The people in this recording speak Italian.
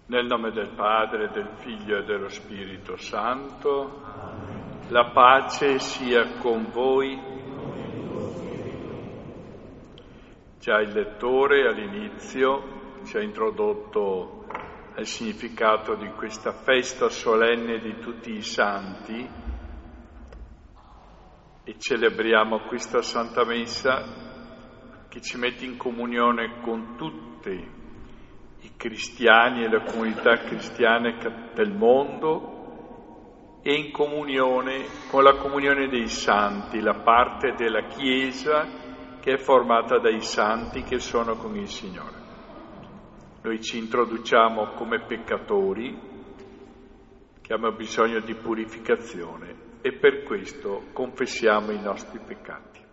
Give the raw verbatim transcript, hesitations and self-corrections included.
Nel nome del Padre, del Figlio e dello Spirito Santo, la pace sia con voi. Già il lettore all'inizio ci ha introdotto al significato di questa festa solenne di tutti i santi e celebriamo questa Santa Messa che ci mette in comunione con tutti i cristiani e le comunità cristiane del mondo e in comunione con la comunione dei santi, la parte della Chiesa che è formata dai santi che sono con il Signore. Noi ci introduciamo come peccatori che abbiamo bisogno di purificazione e per questo confessiamo i nostri peccati.